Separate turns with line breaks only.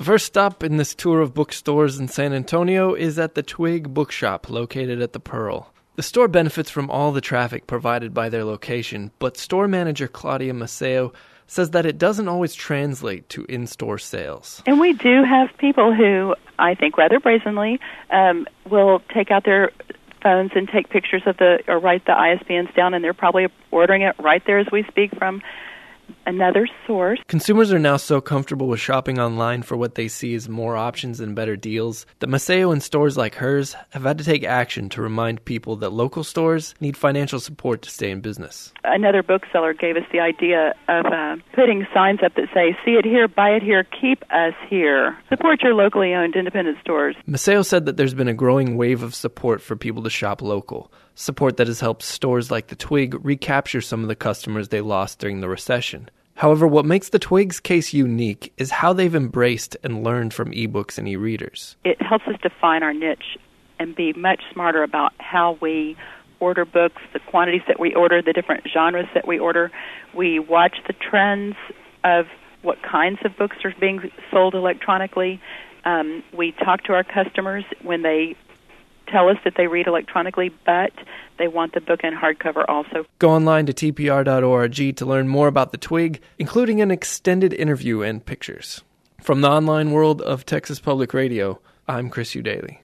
The first stop in this tour of bookstores in San Antonio is at the Twig Bookshop, located at the Pearl. The store benefits from all the traffic provided by their location, but store manager Claudia Maceo says that it doesn't always translate to in-store sales.
And we do have people who, I think rather brazenly, will take out their phones and take pictures of or write the ISBNs down, and they're probably ordering it right there as we speak from another source.
Consumers are now so comfortable with shopping online for what they see as more options and better deals that Maceo and stores like hers have had to take action to remind people that local stores need financial support to stay in business.
Another bookseller gave us the idea of putting signs up that say, "See it here, buy it here, keep us here." Support your locally owned independent stores.
Maceo said that there's been a growing wave of support for people to shop local, support that has helped stores like the Twig recapture some of the customers they lost during the recession. However, what makes the Twig's case unique is how they've embraced and learned from ebooks and e-readers.
It helps us define our niche and be much smarter about how we order books, the quantities that we order, the different genres that we order. We watch the trends of what kinds of books are being sold electronically. We talk to our customers when they tell us that they read electronically, but they want the book in hardcover also.
Go online to tpr.org to learn more about the Twig, including an extended interview and pictures. From the online world of Texas Public Radio, I'm Chris Udaly.